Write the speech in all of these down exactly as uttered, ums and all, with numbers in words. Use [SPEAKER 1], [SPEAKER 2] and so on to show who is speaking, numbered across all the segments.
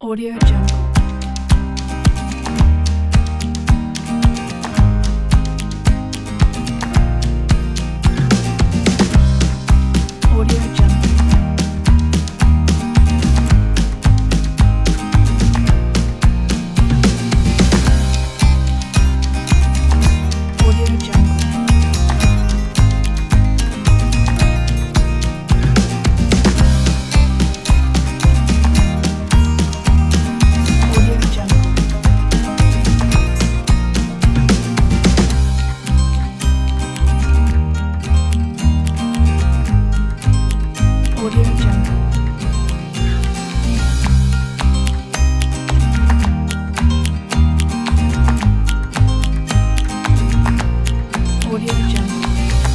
[SPEAKER 1] Audio Jungle. Audio Jungle. Audio Jungle. Audio Jungle. Audio Jungle. Audio Jungle.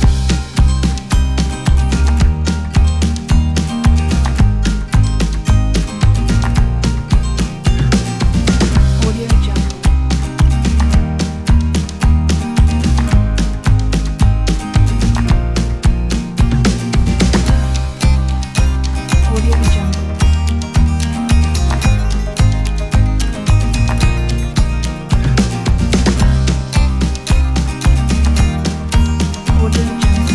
[SPEAKER 1] Audio Jungle. Audio Jungle. Audio Jungle.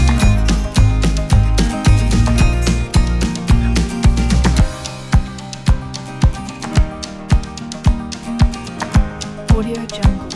[SPEAKER 1] Audio Jungle.